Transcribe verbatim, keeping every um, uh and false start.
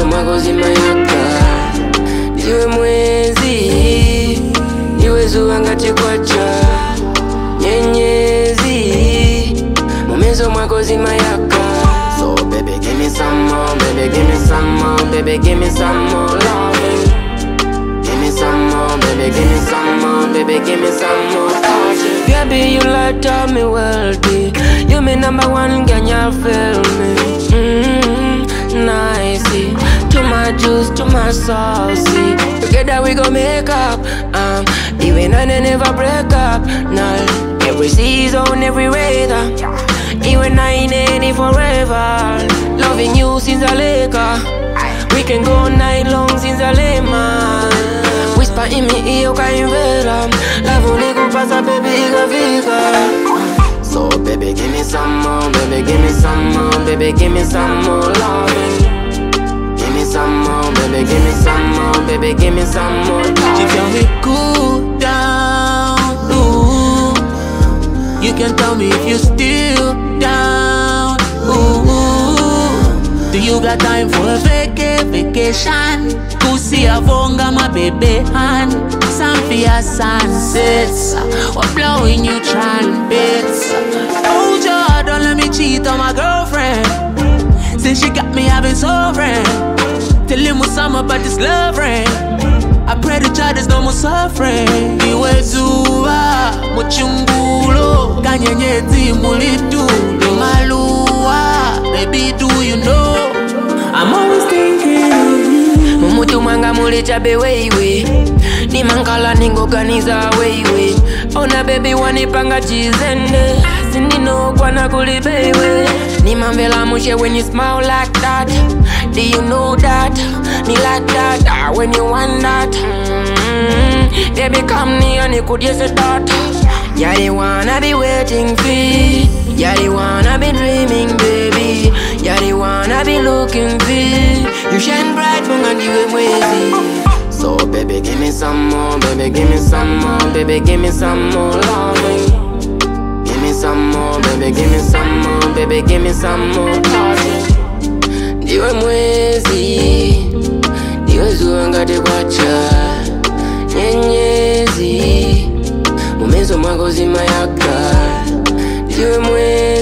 mumezo mwako zimayaka. Ndiwe mwezi, ndiwe zuwa ngati kwacha. Nyenyezi, mumezo mwako zimayaka. So baby give me some more, baby give me some more, baby give me some more loving. Give me some more, baby give me some more, baby give me some more touching. Baby you light up me wealthy, you me number one, can you feel me? Mm-hmm, nicey. To my juice, to my saucy. Together we go make up, um, even I never break up. Nah, every season, every weather. Even I ain't any forever. Loving you since a Laker. We can go night long since a lema. Whisper in me ear, can you vera? Love only go pass a baby, iga vika. So baby give me some more, baby give me some more, baby give me some more loving. Give me some more, baby give me some more, baby give me some more loving. She tell me cool down, ooh. You can tell me if you still down, ooh. Do you got time for a vaca vacation? Pussy avonga my baby hand. Samphia sunsets, we're blowing you trumpets. Oh God, don't let me cheat on my girlfriend. Since she got me having sovereign. Tell him what's up about this love ring. I pray to God there's no more suffering. Iwe zuwa, mochungulo, kanyenyezi mulitu, maluwa. Baby, do you know I'm always thinking of you. Mumutu manga mulicha bewewe, ni mankala ningoganiza wewe. Ona baby wanipanga chizende, sinino kwa nakuli baby. Ni mambela mushe when you smile like that. Do you know that? Me like that, ah, when you want that. Mm-hmm. Baby come near, you could use a dot. Yeah, the one I be waiting for. Yeah, the one I be dreaming, baby. Yeah, the one I be looking for. You shine bright, munga ndiwe mwezi. So baby give me some more, baby give me some more, baby give me some more loving. Give me some more, baby give me some more, baby give me some more touching. Ndiwe mwezi, ndiwe zuwa ngati kwacha. Nyenyezi, mumezo mwako zimayaka. Ndiwe mwezi.